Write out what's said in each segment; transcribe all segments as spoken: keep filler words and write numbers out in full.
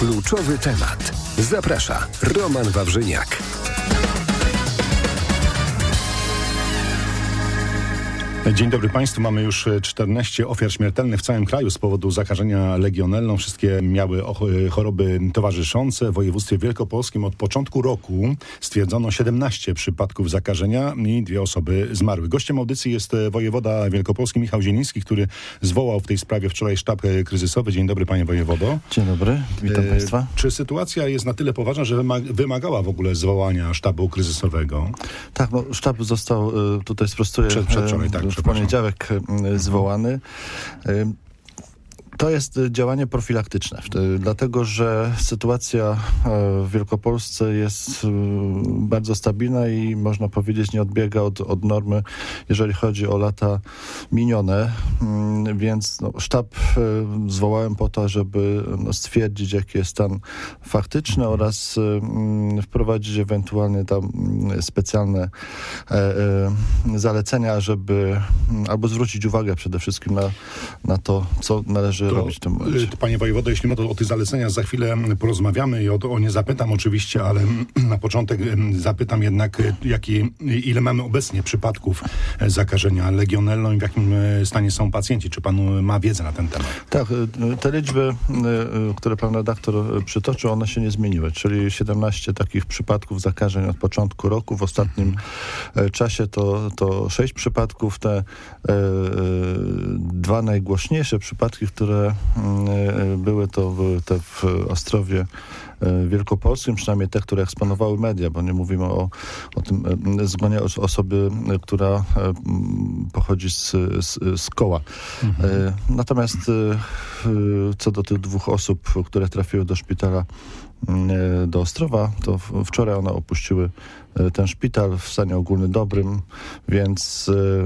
Kluczowy temat. Zaprasza Roman Wawrzyniak. Dzień dobry Państwu. Mamy już czternaście ofiar śmiertelnych w całym kraju z powodu zakażenia legionellą. Wszystkie miały choroby towarzyszące. W województwie wielkopolskim od początku roku stwierdzono siedemnaście przypadków zakażenia i dwie osoby zmarły. Gościem audycji jest wojewoda wielkopolski Michał Zieliński, który zwołał w tej sprawie wczoraj sztab kryzysowy. Dzień dobry, panie wojewodo. Dzień dobry, witam e, państwa. Czy sytuacja jest na tyle poważna, że wymagała w ogóle zwołania sztabu kryzysowego? Tak, no sztab został, tutaj sprostuję, Przed, przedwczoraj, tak. w poniedziałek zwołany. To jest działanie profilaktyczne, dlatego że sytuacja w Wielkopolsce jest bardzo stabilna i można powiedzieć nie odbiega od, od normy, jeżeli chodzi o lata minione, więc no, sztab zwołałem po to, żeby no, stwierdzić, jaki jest stan faktyczny oraz wprowadzić ewentualnie tam specjalne e, e, zalecenia, żeby albo zwrócić uwagę przede wszystkim na, na to, co należy To, robić w tym momencie. Panie wojewodo, jeśli mowa o tych zaleceniach za chwilę porozmawiamy i o, o nie zapytam oczywiście, ale na początek zapytam jednak, jaki, ile mamy obecnie przypadków zakażenia legionellą i w jakim stanie są pacjenci. Czy pan ma wiedzę na ten temat? Tak, te liczby, które pan redaktor przytoczył, one się nie zmieniły, czyli siedemnaście takich przypadków zakażeń od początku roku. W ostatnim czasie to, to sześć przypadków. Te e, dwa najgłośniejsze przypadki, które były to w, te w Ostrowie Wielkopolskim, przynajmniej te, które eksponowały media, bo nie mówimy o, o tym zgonie osoby, która pochodzi z, z, z koła. Mhm. Natomiast co do tych dwóch osób, które trafiły do szpitala do Ostrowa, to wczoraj one opuściły ten szpital w stanie ogólnie dobrym, więc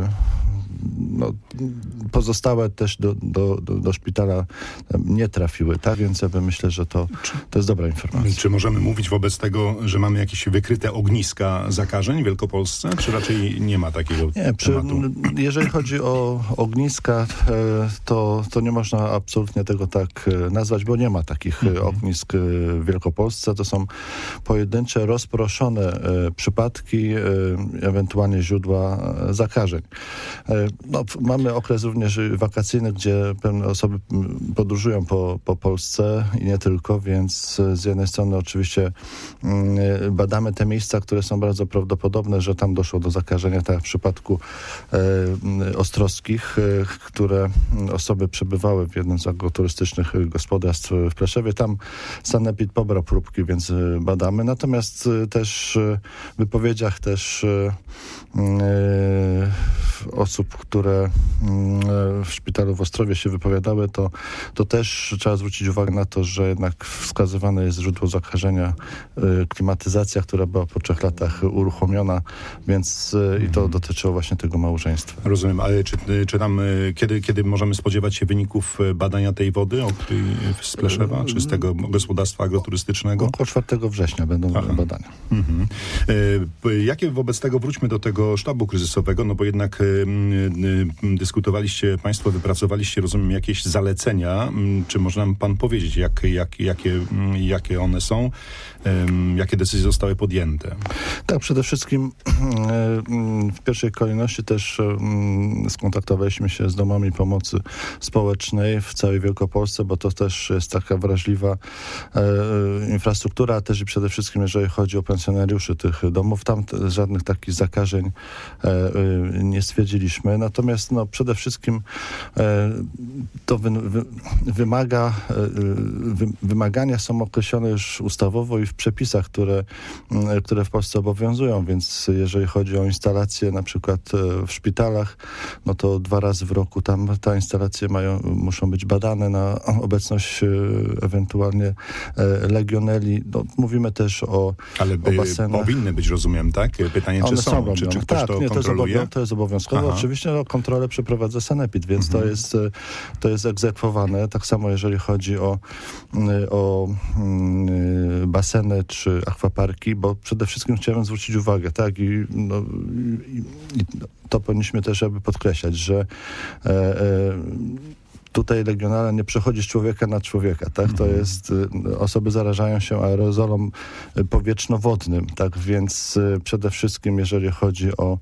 no, pozostałe też do, do, do, do szpitala nie trafiły, tak? Więc ja bym myślę, że to, to jest dobra informacja. Czy możemy mówić wobec tego, że mamy jakieś wykryte ogniska zakażeń w Wielkopolsce? Czy raczej nie ma takiego nie, przy, tematu? Jeżeli chodzi o ogniska, to, to nie można absolutnie tego tak nazwać, bo nie ma takich mhm. ognisk w Wielkopolsce. To są pojedyncze, rozproszone przypadki, ewentualnie źródła zakażeń. No, mamy okres również wakacyjny, gdzie pewne osoby podróżują po, po Polsce i nie tylko, więc z jednej strony oczywiście badamy te miejsca, które są bardzo prawdopodobne, że tam doszło do zakażenia, tak jak w przypadku e, ostrowskich, e, które osoby przebywały w jednym z agroturystycznych gospodarstw w Pleszewie. Tam sanepid pobrał próbki, więc badamy. Natomiast też w wypowiedziach też e, e, osób, które w szpitalu w Ostrowie się wypowiadały, to, to też trzeba zwrócić uwagę na to, że jednak wskazywane jest źródło zakażenia, klimatyzacja, która była po trzech latach uruchomiona, więc mhm. i to dotyczyło właśnie tego małżeństwa. Rozumiem, ale czy, czy tam, kiedy, kiedy możemy spodziewać się wyników badania tej wody z Pleszewa, czy z tego gospodarstwa agroturystycznego? Około czwartego września będą Aha. badania. Mhm. Jakie wobec tego, wróćmy do tego sztabu kryzysowego, no bo jednak dyskutowaliście państwo, wypracowaliście, rozumiem, jakieś zalecenia. Czy można pan powiedzieć, jak, jak, jakie, jakie one są? Jakie decyzje zostały podjęte? Tak, przede wszystkim w pierwszej kolejności też skontaktowaliśmy się z domami pomocy społecznej w całej Wielkopolsce, bo to też jest taka wrażliwa infrastruktura, a też i przede wszystkim jeżeli chodzi o pensjonariuszy tych domów. Tam żadnych takich zakażeń nie stwierdziliśmy. Natomiast no, przede wszystkim e, to wy, wy, wymaga, e, wy, wymagania są określone już ustawowo i w przepisach, które, m, które w Polsce obowiązują, więc jeżeli chodzi o instalacje na przykład e, w szpitalach, no to dwa razy w roku tam te instalacje mają, muszą być badane na obecność e, ewentualnie e, legioneli. No, mówimy też o, Ale o basenach. Powinny być, rozumiem, tak? Pytanie, czy One są, są czy, czy ktoś tak, to nie, kontroluje? To jest, to jest obowiązkowe. Aha. Oczywiście no, kontrolę przeprowadza sanepid, więc mhm. to jest to jest egzekwowane. Tak samo jeżeli chodzi o, o baseny czy akwaparki, bo przede wszystkim chciałem zwrócić uwagę, tak, i, no, i, i to powinniśmy też jakby podkreślać, że e, e, tutaj Legionella nie przechodzi z człowieka na człowieka, tak? To jest, osoby zarażają się aerozolem powietrzno-wodnym, tak? Więc przede wszystkim, jeżeli chodzi o,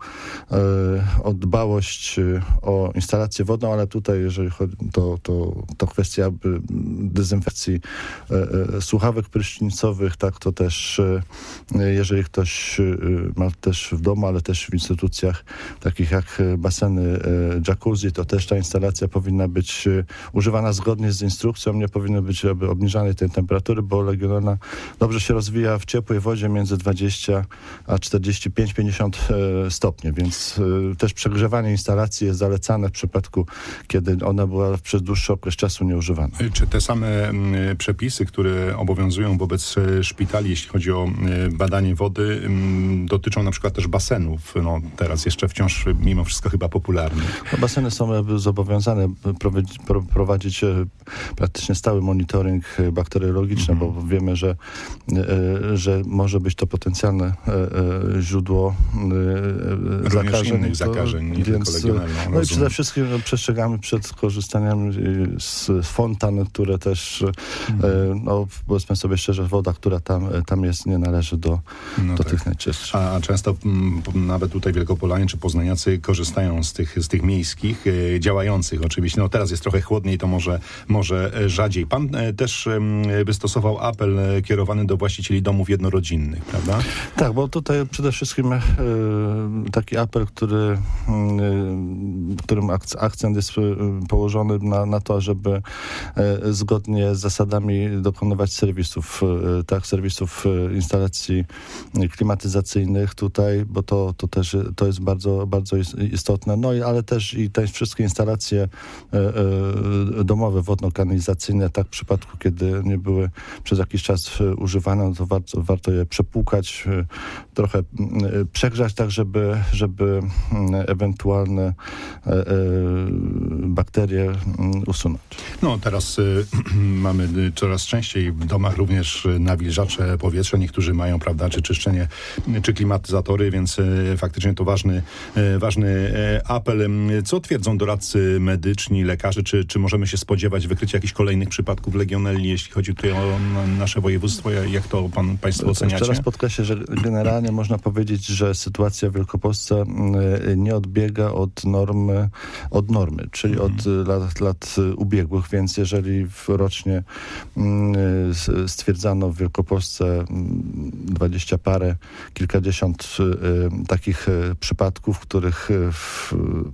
o dbałość o instalację wodną, ale tutaj, jeżeli chodzi, to, to, to kwestia dezynfekcji słuchawek prysznicowych, tak? To też, jeżeli ktoś ma też w domu, ale też w instytucjach takich jak baseny jacuzzi, to też ta instalacja powinna być używana zgodnie z instrukcją, nie powinno być aby obniżanej tej temperatury, bo Legionella dobrze się rozwija w ciepłej wodzie między dwadzieścia a czterdzieści pięć do pięćdziesięciu stopni, więc też przegrzewanie instalacji jest zalecane w przypadku, kiedy ona była przez dłuższy okres czasu nieużywana. Czy te same przepisy, które obowiązują wobec szpitali, jeśli chodzi o badanie wody, dotyczą na przykład też basenów? No, teraz jeszcze wciąż mimo wszystko chyba popularne. No, baseny są zobowiązane prowadzić, prowadzić praktycznie stały monitoring bakteriologiczny, mm-hmm. bo wiemy, że, że może być to potencjalne źródło również zakażeń. innych zakażeń, nie więc, tylko legionellą. No i przede wszystkim no, przestrzegamy przed korzystaniem z fontan, które też, mm-hmm. no powiedzmy sobie szczerze, woda, która tam, tam jest, nie należy do, no do tak. tych najczystszych. A często m, nawet tutaj wielkopolanie czy poznaniacy korzystają z tych, z tych miejskich, e, działających oczywiście. No teraz jest trochę chłodniej, to może, może rzadziej. Pan e, też e, wystosował apel e, kierowany do właścicieli domów jednorodzinnych, prawda? Tak, bo tutaj przede wszystkim e, taki apel, który, e, którym akc- akcent jest e, położony na, na to, żeby e, zgodnie z zasadami dokonywać serwisów, e, tak, serwisów e, instalacji klimatyzacyjnych tutaj, bo to, to też to jest bardzo, bardzo istotne. No i ale też i te wszystkie instalacje e, e, domowe, wodno-kanalizacyjne, tak w przypadku, kiedy nie były przez jakiś czas używane, no to warto, warto je przepłukać, e, trochę e, przegrzać, tak żeby, żeby ewentualne e, e, bakterie usunąć. No teraz y, mamy coraz częściej w domach również nawilżacze powietrza. Niektórzy mają, prawda, czy czyszczenie, czy klimatyzatory, więc y, faktycznie to ważny, y, ważny y, apel. Co twierdzą doradcy medyczni, lekarze? Czy, czy możemy się spodziewać wykrycia jakichś kolejnych przypadków legionelli, jeśli chodzi tutaj o nasze województwo? Jak to pan, państwo oceniacie? Jeszcze raz podkreślę, że generalnie można powiedzieć, że sytuacja w Wielkopolsce nie odbiega od normy, od normy, czyli mm. od lat, lat ubiegłych, więc jeżeli rocznie stwierdzano w Wielkopolsce dwadzieścia parę, kilkadziesiąt takich przypadków, których w,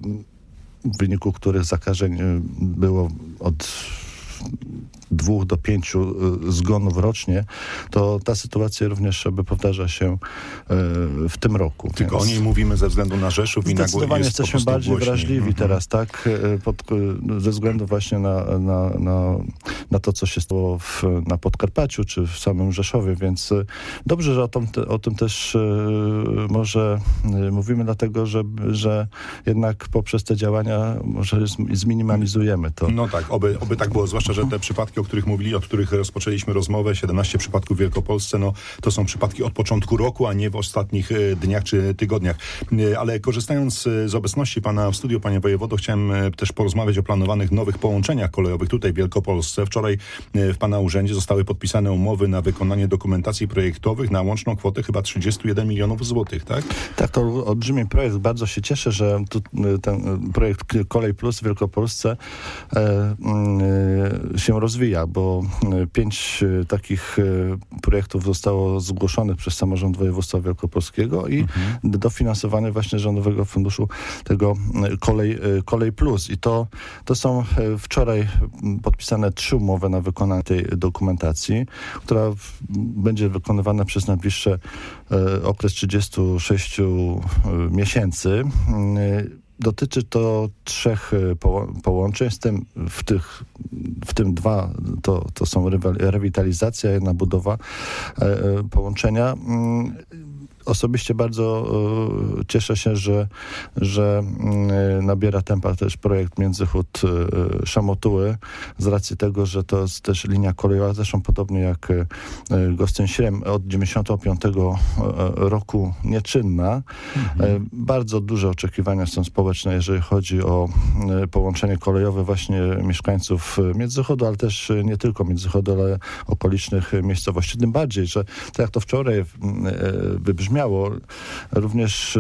w wyniku których zakażeń było od dwóch do pięciu zgonów rocznie, to ta sytuacja również jakby powtarza się w tym roku. Tylko Więc o niej mówimy ze względu na Rzeszów i na zdecydowanie jesteśmy bardziej głośniej. wrażliwi mm-hmm. teraz, tak? Pod, ze względu właśnie na, na, na, na to, co się stało w, na Podkarpaciu, czy w samym Rzeszowie, więc dobrze, że o tym, o tym też może mówimy, dlatego, że, że jednak poprzez te działania może zminimalizujemy to. No tak, oby, oby tak było, zwłaszcza, że te przypadki, o których mówili, od których rozpoczęliśmy rozmowę, siedemnaście przypadków w Wielkopolsce, no to są przypadki od początku roku, a nie w ostatnich dniach czy tygodniach. Ale korzystając z obecności pana w studiu, panie wojewodo, chciałem też porozmawiać o planowanych nowych połączeniach kolejowych tutaj w Wielkopolsce. Wczoraj w pana urzędzie zostały podpisane umowy na wykonanie dokumentacji projektowych na łączną kwotę chyba trzydzieści jeden milionów złotych, tak? Tak, to olbrzymi projekt. Bardzo się cieszę, że tu, ten projekt Kolej Plus w Wielkopolsce e, się rozwija, bo pięć takich projektów zostało zgłoszonych przez samorząd województwa wielkopolskiego i mhm. dofinansowane właśnie rządowego funduszu tego Kolej, Kolej Plus. I to, to są wczoraj podpisane trzy umowy na wykonanie tej dokumentacji, która będzie wykonywana przez najbliższe okres trzydziestu sześciu miesięcy. Dotyczy to trzech poło- połączeń, z tym w, tych, w tym dwa to, to są rewitalizacja, jedna budowa e, połączenia. osobiście bardzo e, cieszę się, że, że e, nabiera tempa też projekt Międzychód e, Szamotuły, z racji tego, że to jest też linia kolejowa, zresztą podobnie jak e, Gostyń-Śrem, od dziewięćdziesiątego piątego roku nieczynna. Mhm. E, bardzo duże oczekiwania są społeczne, jeżeli chodzi o e, połączenie kolejowe właśnie mieszkańców Międzychodu, ale też nie tylko Międzychodu, ale okolicznych miejscowości. Tym bardziej, że tak jak to wczoraj wybrzmiało, również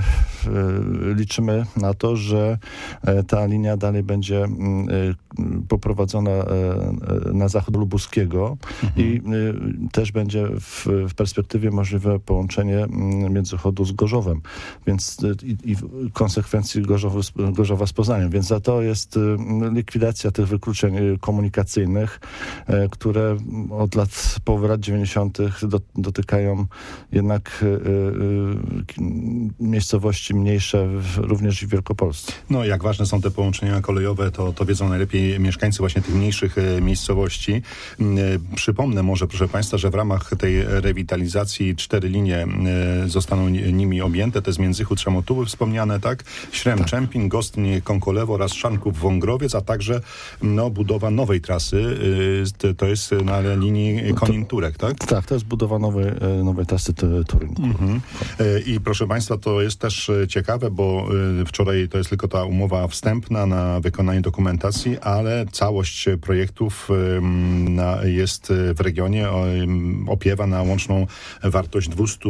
liczymy na to, że ta linia dalej będzie poprowadzona na zachód Lubuskiego mhm. i też będzie w, w perspektywie możliwe połączenie Międzychodu z Gorzowem, więc i, i w konsekwencji Gorzowy, Gorzowa z Poznaniem, więc za to jest likwidacja tych wykluczeń komunikacyjnych, które od lat, połowy lat dziewięćdziesiątych do, dotykają jednak y, y, miejscowości mniejsze, w, również i w Wielkopolsce. No jak ważne są te połączenia kolejowe, to, to wiedzą najlepiej mieszkańcy właśnie tych mniejszych y, miejscowości. Y, przypomnę może, proszę Państwa, że w ramach tej rewitalizacji cztery linie y, zostaną nimi objęte. To jest Międzychód Szamotuły wspomniane, tak? Śrem, tak. Czempin, Gostyń, Konkolewo oraz Szanków, Wągrowiec, a także no, budowa nowej trasy. Y, to jest na linii Konin-Turek, tak? Tak, to jest budowa nowej, nowej trasy Toruń. Mhm. I proszę Państwa, to jest też ciekawe, bo wczoraj to jest tylko ta umowa wstępna na wykonanie dokumentacji, ale całość projektów na, jest w regionie, opiewa na łączną wartość dwieście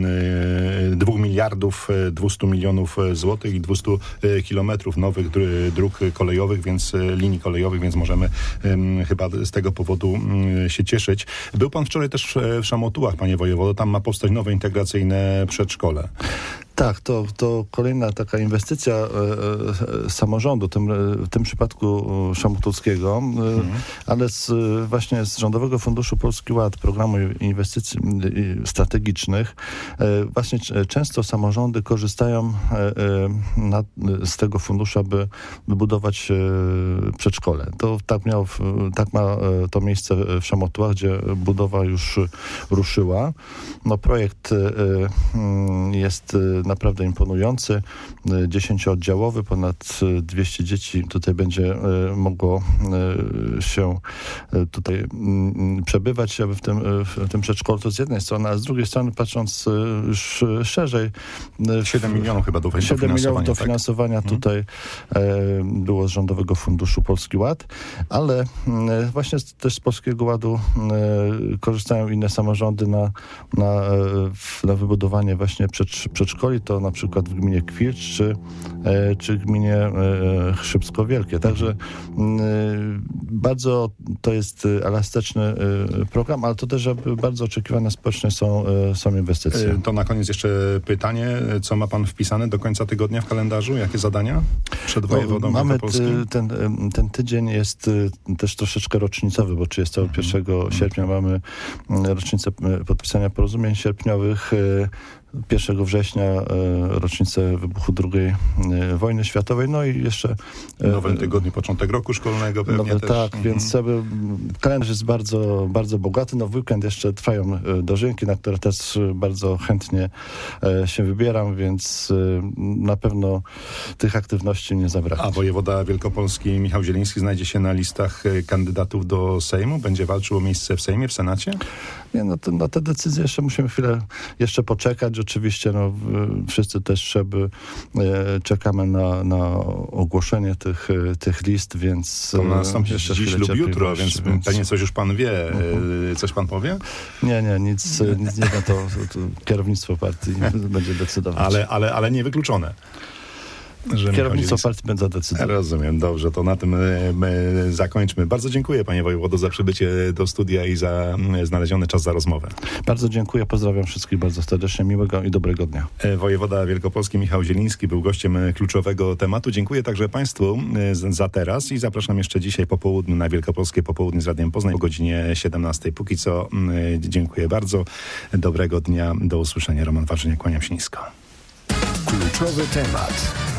dwa miliardów dwieście milionów złotych i dwieście kilometrów nowych dróg kolejowych, więc linii kolejowych, więc możemy chyba z tego powodu się cieszyć. Był pan wczoraj też w Szamotułach, panie wojewodo, tam ma powstać nowe integracyjne przedszkole. Tak, to, to kolejna taka inwestycja e, e, samorządu, tym, w tym przypadku szamotułskiego, mhm. ale z, właśnie z Rządowego Funduszu Polski Ład, Programu Inwestycji Strategicznych, e, właśnie c- często samorządy korzystają e, e, na, z tego funduszu, aby wybudować e, przedszkole. To tak, miało, tak ma to miejsce w Szamotułach, gdzie budowa już ruszyła. No, projekt e, jest naprawdę imponujący, dziesięciooddziałowy, ponad dwieście dzieci tutaj będzie mogło się tutaj przebywać aby w tym, w tym przedszkolu. To z jednej strony, a z drugiej strony patrząc już szerzej, siedem milionów chyba do finansowania. siedem milionów do finansowania tak? tutaj hmm. było z Rządowego Funduszu Polski Ład, ale właśnie też z Polskiego Ładu korzystają inne samorządy na, na, na wybudowanie właśnie przedszkoli. To na przykład w gminie Kwilcz czy, czy gminie Chrzybsko Wielkie. Także bardzo to jest elastyczny program, ale to też bardzo oczekiwane społecznie są, są inwestycje. To na koniec jeszcze pytanie, co ma pan wpisane do końca tygodnia w kalendarzu? Jakie zadania przed wojewodą wielkopolskim? Ten, ten tydzień jest też troszeczkę rocznicowy, bo trzydziestego pierwszego mhm. sierpnia mamy rocznicę podpisania porozumień sierpniowych. pierwszego września e, rocznicę wybuchu drugiej e, wojny światowej, no i jeszcze... W nowym tygodniu początek roku szkolnego pewnie nowy, też. Tak, mhm. więc jakby, kalendarz jest bardzo, bardzo bogaty. No w weekend jeszcze trwają dożynki, na które też bardzo chętnie e, się wybieram, więc e, na pewno tych aktywności nie zabraknie. A wojewoda wielkopolski Michał Zieliński znajdzie się na listach kandydatów do Sejmu? Będzie walczył o miejsce w Sejmie, w Senacie? Nie, no to, na te decyzje jeszcze musimy chwilę jeszcze poczekać. Oczywiście no, wszyscy też żeby, e, czekamy na, na ogłoszenie tych, tych list, więc... To ma nastąpić jeszcze dziś lub jutro, więc, więc pewnie coś już pan wie. Uh-huh. Coś pan powie? Nie, nie, nic, nic nie wiem, to, to kierownictwo partii będzie decydować. Ale, ale, ale niewykluczone. Kierownictwo partii będzie decydować. Rozumiem, dobrze, to na tym my zakończmy. Bardzo dziękuję panie wojewodo za przybycie do studia i za znaleziony czas za rozmowę. Bardzo dziękuję, pozdrawiam wszystkich bardzo serdecznie, miłego i dobrego dnia. Wojewoda wielkopolski Michał Zieliński był gościem kluczowego tematu. Dziękuję także państwu za teraz i zapraszam jeszcze dzisiaj po południu na Wielkopolskie Popołudnie z Radiem Poznań o godzinie siedemnastej. Póki co dziękuję bardzo. Dobrego dnia, do usłyszenia. Roman Warzyniak, kłaniam się nisko. Kluczowy temat.